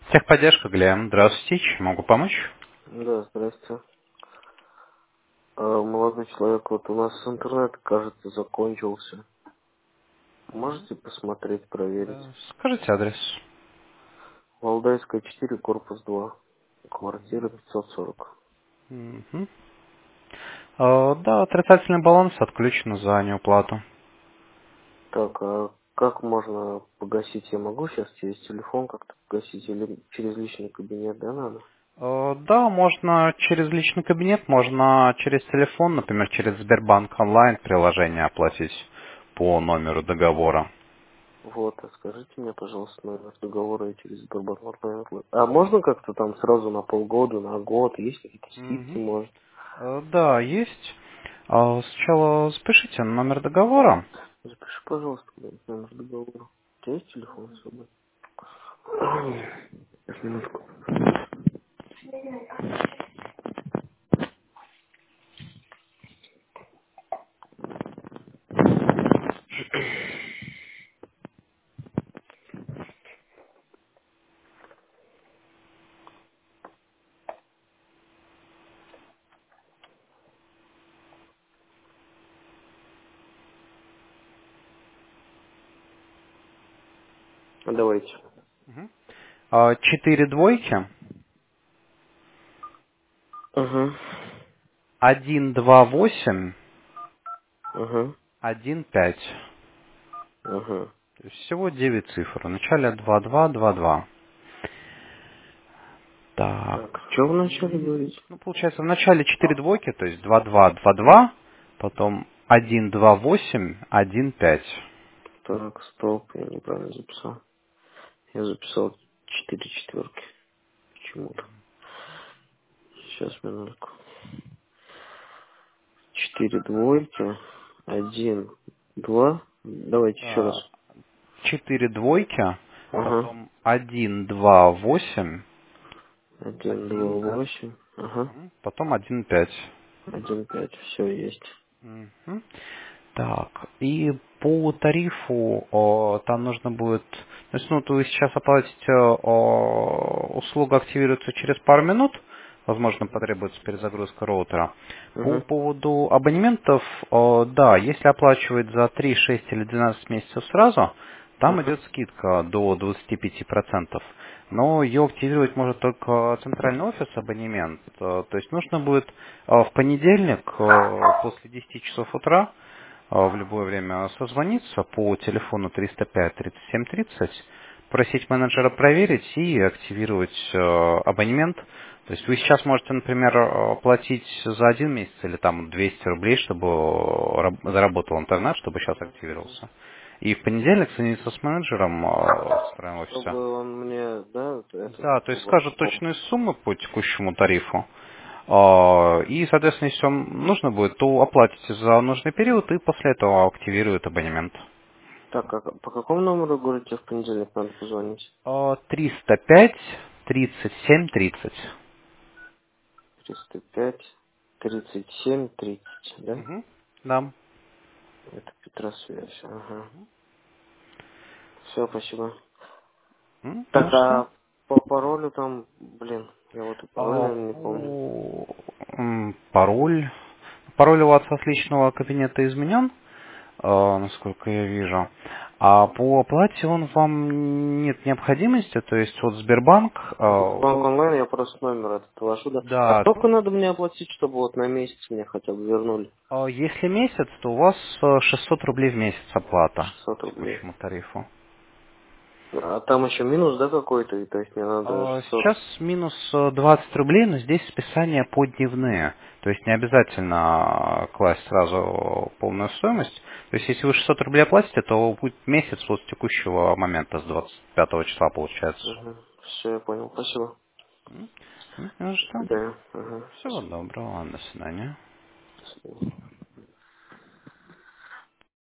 Техподдержка, Глеб. Здравствуйте. Чем могу помочь? Да, здрасте. Молодой человек, вот у нас интернет, кажется, закончился. Можете посмотреть, проверить? Да. Скажите адрес. Валдайская, 4, корпус 2. Квартира 540. Мгм. Да, отрицательный баланс отключен за неуплату. Так, а как можно погасить? Я могу сейчас через телефон как-то погасить или через личный кабинет, да, надо? Да, можно через личный кабинет, можно через телефон, например, через Сбербанк онлайн приложение оплатить по номеру договора. Вот, а скажите мне, пожалуйста, номер договора и через Сбербанк онлайн. А можно как-то там сразу на полгода, на год? Есть какие-то скидки, Мгм. может? Да, есть. Сначала запишите номер договора. Запиши, пожалуйста, номер договора. У тебя есть телефон с собой? Сейчас, минутку. Давайте. Мгм. 4 двойки, Ага. 128, Ага. 15. Ага. То есть всего 9 цифр. В начале 2222. Так. Так, что в начале И, говорить? ну, получается, в начале 4 двойки, то есть 2222, потом 128, 15. Так, стоп, я неправильно записал. Я записал 4 четверки. Почему-то. Сейчас, минутку. 4 двойки. Один, два. Давайте еще раз. 4 двойки, Ага. потом 128, Один, два, 1, восемь. Ага. потом 15. Один, пять. Все есть. Мгм. Так, и по тарифу там нужно будет, то есть, ну, то вы сейчас оплатите, услуга активируется через пару минут, возможно, потребуется перезагрузка роутера. По Ага. поводу абонементов, да, если оплачивать за 3, 6 или 12 месяцев сразу, там Ага. идет скидка до 25%. Но ее активировать может только центральный офис абонемент. То есть нужно будет в понедельник после 10 часов утра в любое время созвониться по телефону 305-37-30, просить менеджера проверить и активировать абонемент. То есть вы сейчас можете, например, платить за 1 месяц или там 200 рублей, чтобы заработал интернет, чтобы сейчас активировался. И в понедельник соединиться с менеджером в центральном офисе. Чтобы он мне, да, вот этот Да, то есть скажут вот. точные суммы по текущему тарифу. И, соответственно, если вам нужно будет, то оплатите за нужный период и после этого активируют абонемент. Так, а по какому номеру, говорите, в понедельник надо позвонить? 305 37 30. 305 37 30, да? Угу. Да. Это Петросвязь, ага. Все, спасибо. Не за Так, что. а по паролю там, блин, я вот и пароль, наверное, не помню. Пароль. Пароль у вас от личного кабинета изменен, насколько я вижу. А по оплате он вам нет необходимости, то есть вот Сбербанк, Банк онлайн, я просто номер этот ввожу, да. А да, сколько надо мне оплатить, чтобы вот на месяц мне хотя бы вернули? если месяц, то у вас 600 рублей в месяц оплата 600 по рублей. текущему тарифу. А там еще минус, да, какой-то, и то есть мне надо 600. Сейчас минус 20 рублей, но здесь списания по дневные. То есть не обязательно класть сразу полную стоимость. То есть если вы 600 рублей оплатите, то будет месяц вот с текущего момента, с 25 числа получается. Угу. Все, я понял, спасибо. Ну, До что? свидания. Ага, Всего спасибо. доброго, до свидания. До свидания.